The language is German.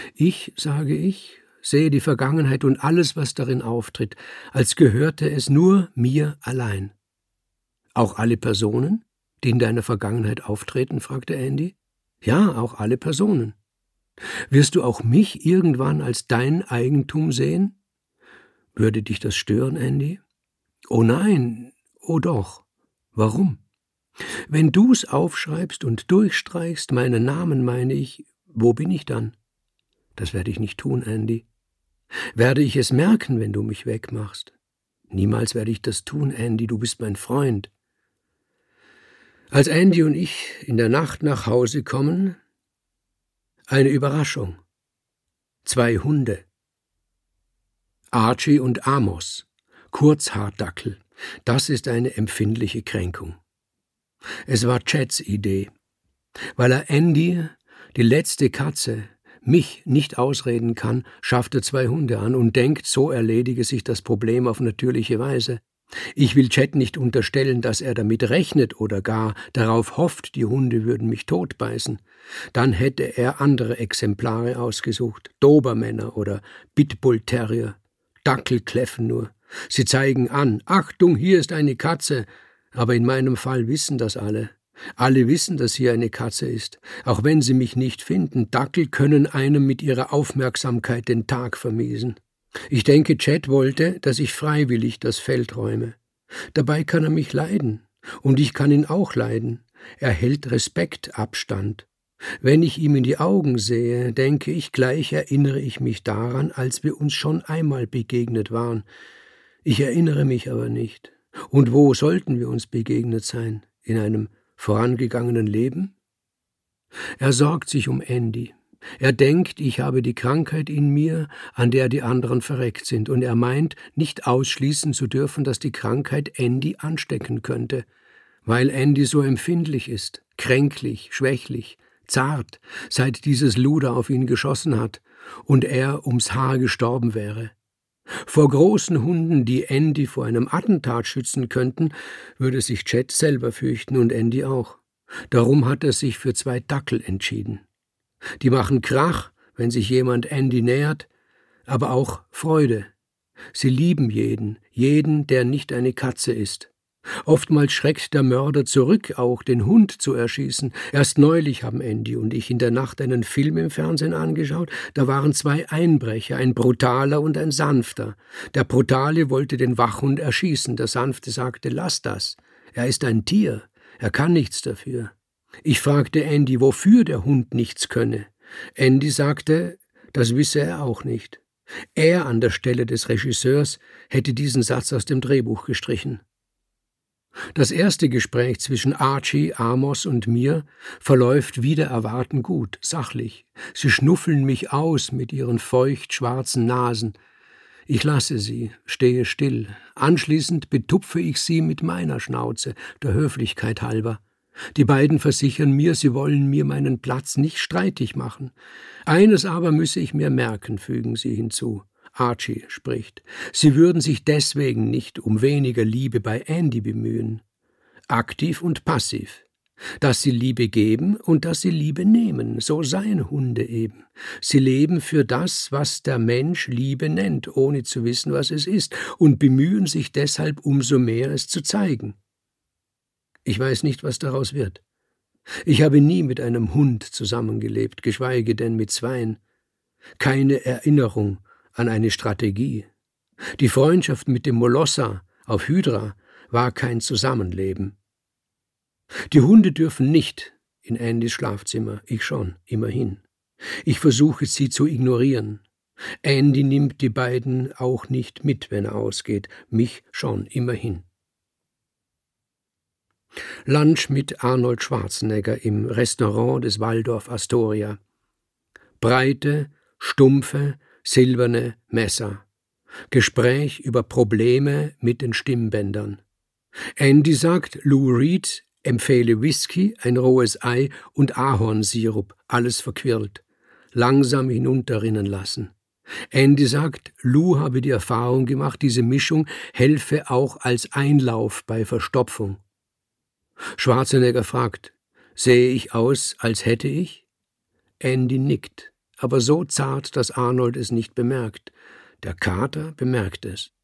Ich, sage ich, sehe die Vergangenheit und alles, was darin auftritt, als gehörte es nur mir allein. Auch alle Personen, die in deiner Vergangenheit auftreten, fragte Andy. Ja, auch alle Personen. Wirst du auch mich irgendwann als dein Eigentum sehen? Würde dich das stören, Andy? Oh nein, oh doch. Warum? Wenn du's aufschreibst und durchstreichst, meinen Namen meine ich, wo bin ich dann? Das werde ich nicht tun, Andy. Werde ich es merken, wenn du mich wegmachst? Niemals werde ich das tun, Andy, du bist mein Freund. Als Andy und ich in der Nacht nach Hause kommen, eine Überraschung. 2 Hunde. Archie und Amos, Kurzhaardackel. Das ist eine empfindliche Kränkung. Es war Chads Idee. Weil er Andy, die letzte Katze, mich nicht ausreden kann, schafft er 2 Hunde an und denkt, so erledige sich das Problem auf natürliche Weise. Ich will Chad nicht unterstellen, dass er damit rechnet oder gar darauf hofft, die Hunde würden mich totbeißen. Dann hätte er andere Exemplare ausgesucht, Dobermänner oder Pitbull-Terrier. Dackel kläffen nur. Sie zeigen an, Achtung, hier ist eine Katze. Aber in meinem Fall wissen das alle. Alle wissen, dass hier eine Katze ist. Auch wenn sie mich nicht finden, Dackel können einem mit ihrer Aufmerksamkeit den Tag vermiesen. Ich denke, Chad wollte, dass ich freiwillig das Feld räume. Dabei kann er mich leiden. Und ich kann ihn auch leiden. Er hält Respektabstand. Wenn ich ihm in die Augen sehe, denke ich, gleich erinnere ich mich daran, als wir uns schon einmal begegnet waren. Ich erinnere mich aber nicht. Und wo sollten wir uns begegnet sein? In einem vorangegangenen Leben? Er sorgt sich um Andy. Er denkt, ich habe die Krankheit in mir, an der die anderen verreckt sind, und er meint, nicht ausschließen zu dürfen, dass die Krankheit Andy anstecken könnte, weil Andy so empfindlich ist, kränklich, schwächlich, zart, seit dieses Luder auf ihn geschossen hat und er ums Haar gestorben wäre. Vor großen Hunden, die Andy vor einem Attentat schützen könnten, würde sich Chad selber fürchten und Andy auch. Darum hat er sich für 2 Dackel entschieden. Die machen Krach, wenn sich jemand Andy nähert, aber auch Freude. Sie lieben jeden, der nicht eine Katze ist. Oftmals schreckt der Mörder zurück, auch den Hund zu erschießen. Erst neulich haben Andy und ich in der Nacht einen Film im Fernsehen angeschaut. Da waren 2 Einbrecher, ein brutaler und ein sanfter. Der brutale wollte den Wachhund erschießen, der sanfte sagte, lass das. Er ist ein Tier, er kann nichts dafür. Ich fragte Andy, wofür der Hund nichts könne. Andy sagte, das wisse er auch nicht. Er an der Stelle des Regisseurs hätte diesen Satz aus dem Drehbuch gestrichen. Das erste Gespräch zwischen Archie, Amos und mir verläuft wider Erwarten gut, sachlich. Sie schnuffeln mich aus mit ihren feucht schwarzen Nasen. Ich lasse sie, stehe still. Anschließend betupfe ich sie mit meiner Schnauze, der Höflichkeit halber. Die beiden versichern mir, sie wollen mir meinen Platz nicht streitig machen. Eines aber müsse ich mir merken, fügen sie hinzu. Archie spricht. Sie würden sich deswegen nicht um weniger Liebe bei Andy bemühen. Aktiv und passiv. Dass sie Liebe geben und dass sie Liebe nehmen, so seien Hunde eben. Sie leben für das, was der Mensch Liebe nennt, ohne zu wissen, was es ist, und bemühen sich deshalb umso mehr, es zu zeigen. Ich weiß nicht, was daraus wird. Ich habe nie mit einem Hund zusammengelebt, geschweige denn mit 2. Keine Erinnerung an eine Strategie. Die Freundschaft mit dem Molosser auf Hydra war kein Zusammenleben. Die Hunde dürfen nicht in Andys Schlafzimmer, ich schon, immerhin. Ich versuche, sie zu ignorieren. Andy nimmt die beiden auch nicht mit, wenn er ausgeht, mich schon, immerhin. Lunch mit Arnold Schwarzenegger im Restaurant des Waldorf Astoria. Breite, stumpfe, silberne Messer. Gespräch über Probleme mit den Stimmbändern. Andy sagt, Lou Reed empfehle Whisky, ein rohes Ei und Ahornsirup, alles verquirlt. Langsam hinunterrinnen lassen. Andy sagt, Lou habe die Erfahrung gemacht, diese Mischung helfe auch als Einlauf bei Verstopfung. Schwarzenegger fragt, sehe ich aus, als hätte ich? Andy nickt, aber so zart, dass Arnold es nicht bemerkt. Der Kater bemerkt es.